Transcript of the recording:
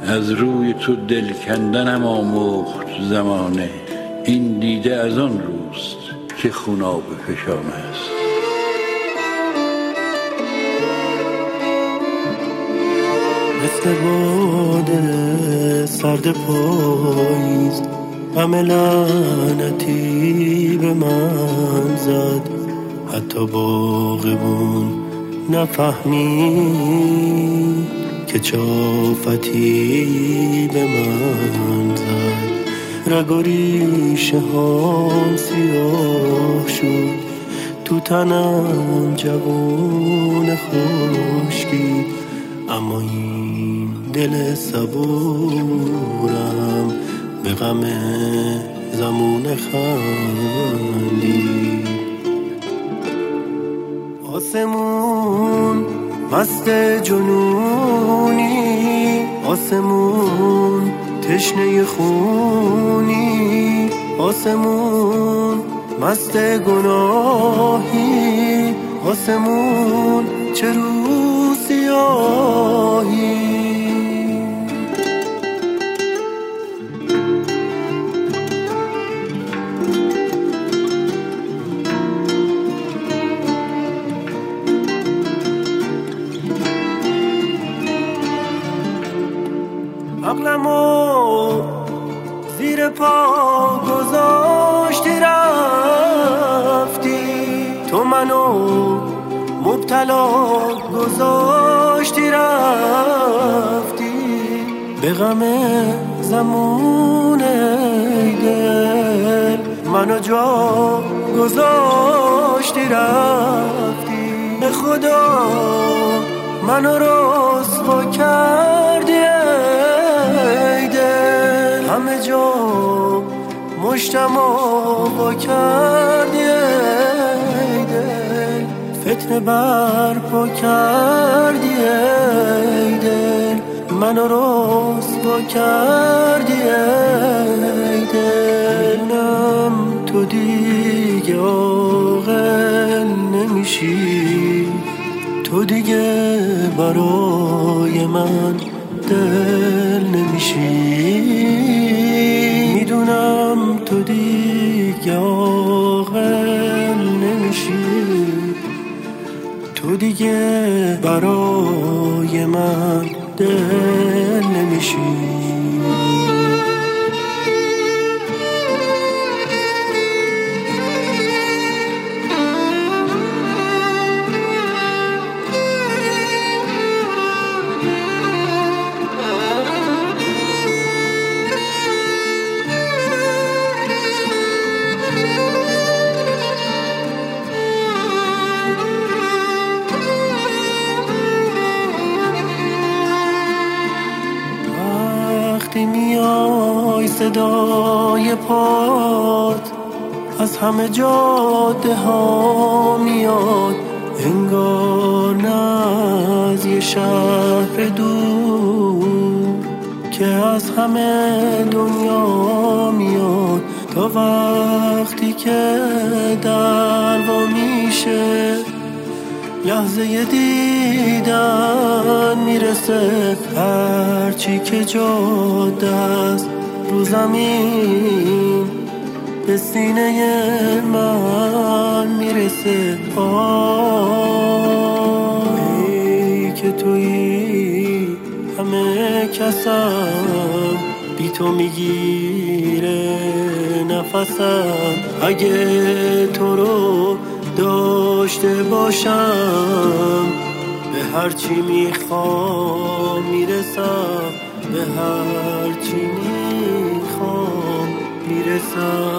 از روی تو دل کندنم آموخت زمانه. این دیده از آن روست که خوناب فشانه است. مثل باد سرد پاییز غم لعنتی به من زد، حتی باغبون نفهمید که چافتی به من زد. رگ و ریشه هام سیاه شد، تو تنم جوون خشکی، اما این دل صبورم به غم زمون خندی. آسمون مست جنونی، آسمون تشنه خونی، آسمون مست گناهی، آسمون چه رو سیاهی. عقلمو زیر پا گذاشتی رفتی، تو منو مبتلا گذاشتی رفتی، به غم زمون دل منو جا گذاشتی رفتی. به خدا منو رسوا کردی ای دل، همه جا مشتم آوا کردی ای دل، فتنه برپا کردی ای دل، منو رسوا کردی ای دل. نم تو دیگه عاقل نمیشی، تو دیگه برای من دل نمیشی. میدونم تو دیگه عاقل نمیشی، تو دیگه برای من دل نمیشی. وقتی میای صدای پات از همه جاده ها میاد، انگار نه از یه شهر دور که از همه دنیا میاد. تا وقتی که دروا میشه لحظه دیدن میرسه، هرچی که جاده است رو زمین به سینه من میرسه. ای که تویی همه کسم، بی تو میگیره نفسم. اگه تو رو داشته باشم به هرچی میخوام میرسم، به هرچی میخوام میرسم.